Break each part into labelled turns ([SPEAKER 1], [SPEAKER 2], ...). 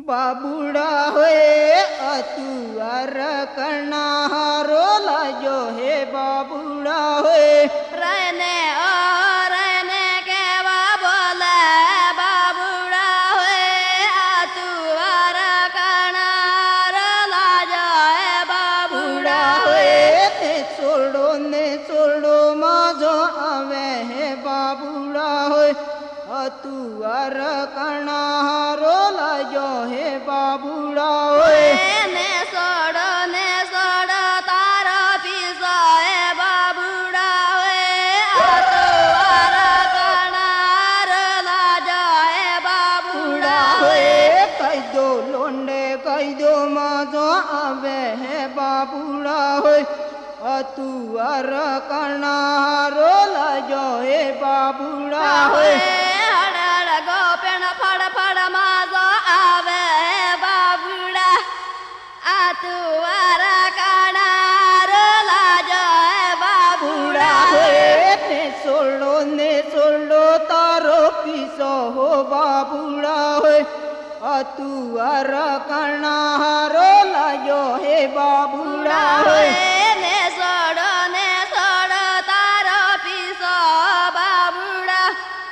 [SPEAKER 1] बाबूड़ा होए अतुअर करना हारो लाजो है बाबूड़ा होए
[SPEAKER 2] रहने के बोले बाबूड़ा होए अतुअर करना हारो लाजो है बाबूड़ा होए
[SPEAKER 1] ने छोड़ो माजो आवे है बाबूड़ा होए अतुअर करना हारो लाजो है बाबूड़ा होए
[SPEAKER 2] ने सोड़ो तारो पीसो है बाबूड़ा होए अतुअर करना हारो लाजो है बाबूड़ा होए
[SPEAKER 1] कई दो लोंडे कई दो माजो आवे है बाबूड़ा होए अतुअर करना हारो लाजो है बाबूड़ा होए
[SPEAKER 2] गोपेन फड़ माजो आवे है बाबूड़ा अतुअर करना हारो लाजो है बाबूड़ा होए
[SPEAKER 1] ने सोलो तारो पीसो हो बाबूड़ा होए अतुअर करना हारो लाजो है बाबूड़ा होए
[SPEAKER 2] ने सोड़ो तारो पीसो बाबूड़ा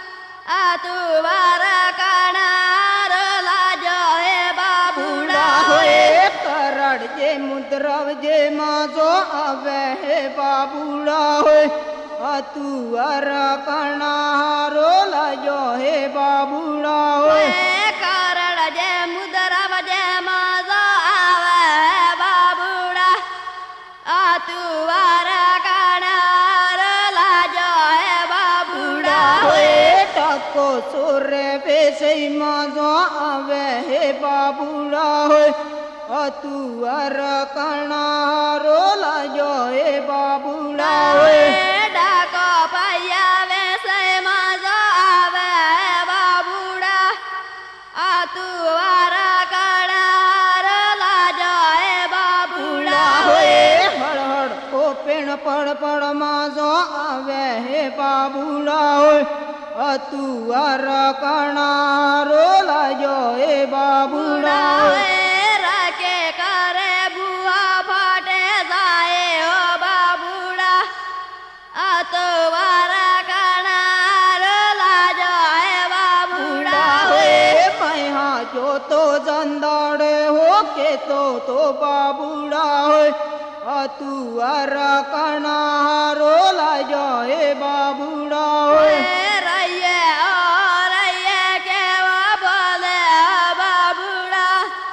[SPEAKER 2] अतुअर करना हारो लाजो है बाबूड़ा होए
[SPEAKER 1] करड़ जे मुद्रव जे माजो आवे है बाबूड़ा होए अतुअर करना हारो लाजो है बाबूड़ा होए
[SPEAKER 2] करड़ जे मुद्रव जे माजो आवे है बाबूड़ा अतुअर करना हारो लाजो है बाबूड़ा होए
[SPEAKER 1] टाको सोरे बेसे माजो आवे है बाबूड़ा होए अतुअर करना हारो लाजो है बाबूड़ा होए
[SPEAKER 2] डाको पैया वैसे माजो आवे है बाबूड़ा अतुअर करना हारो लाजो है बाबूड़ा होए
[SPEAKER 1] हड़ को पेड़ पड़ माजो आवे है बाबूड़ा होए अतुअर करना हारो लाजो है बाबूड़ा होए
[SPEAKER 2] रखे करे बुआ फाटे जाए हो बाबूड़ा अतुअर करना हारो लाजो है बाबूड़ा होए
[SPEAKER 1] मैं जो तो जंदाड़े हो के तो बाबूड़ा होए अतुअर करना हारो लाजो है बाबूड़ा होए
[SPEAKER 2] रैये के वो बोले बाबूड़ा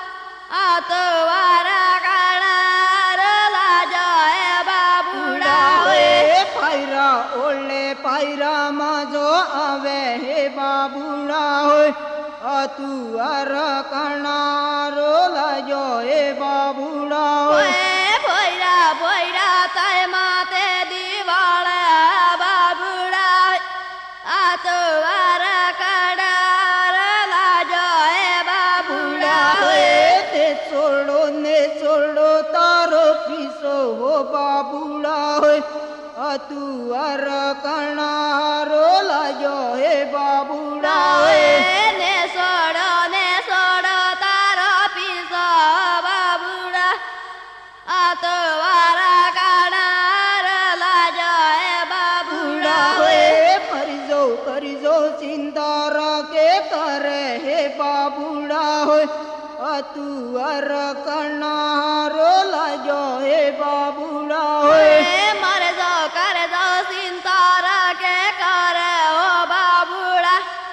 [SPEAKER 2] अतुअर करना हारो लाजो है बाबूड़ा होए
[SPEAKER 1] पैरा ओले पैरा माजो आवे है बाबूड़ा होए अतुअर करना हारो लाजो है बाबूड़ा होए
[SPEAKER 2] भोइरा तय माते दीवाले बाबूड़ा अतुअर करना हारो लाजो है बाबूड़ा होए
[SPEAKER 1] छोड़ो तारो पीसो हो बाबूड़ा होए अतुअर करना हारो लाजो है बाबूड़ा होए
[SPEAKER 2] ने सोड़ो तारो पीसो बाबूड़ा अतुअर करना हारो लाजो है बाबूड़ा होए
[SPEAKER 1] करिजो चिंता के करे है बाबूड़ा होए अतुअर करना हारो लाजो है बाबूड़ा होए
[SPEAKER 2] मर जाओ कर जाओ चिंता के करे हो बाबूड़ा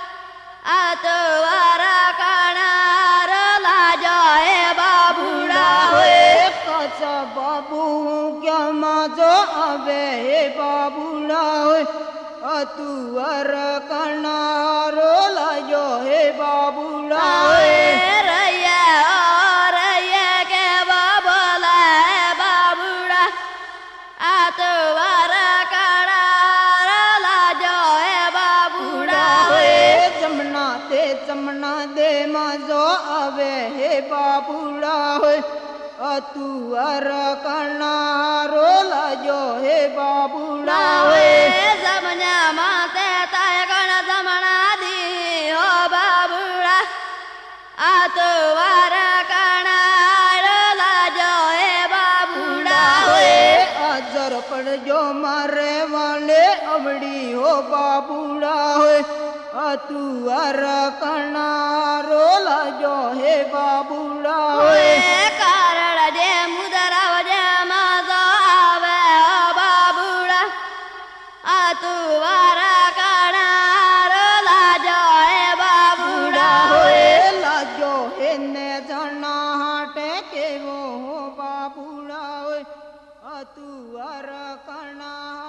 [SPEAKER 2] अतुअर करना हारो लाजो है बाबूड़ा होए
[SPEAKER 1] कचा बाबू क्या माजो आवे है बाबूड़ा होए अतुअर करना हारो लाजो है बाबूड़ा होए
[SPEAKER 2] रैये के वो बोले बाबूड़ा अतुअर करना हारो लाजो है बाबूड़ा होए
[SPEAKER 1] जमना दे माजो आवे है बाबूड़ा होए अतुअर करना हारो लाजो है बाबूड़ा होए
[SPEAKER 2] जमना माते तय गण जमना दी हो बाबूड़ा अतुअर
[SPEAKER 1] બાબુડા હોય અતુઅર કરનારો લાજો હે બાબુડા હોય
[SPEAKER 2] કારણ જે મુદરાવ જે માજો આવે બાબુડા આ તું વારા કરનારો લાજો હે બાબુડા
[SPEAKER 1] હોય લાજો હે ને જણા હાટે કેવો બાબુડા હોય અતુઅર કરનાર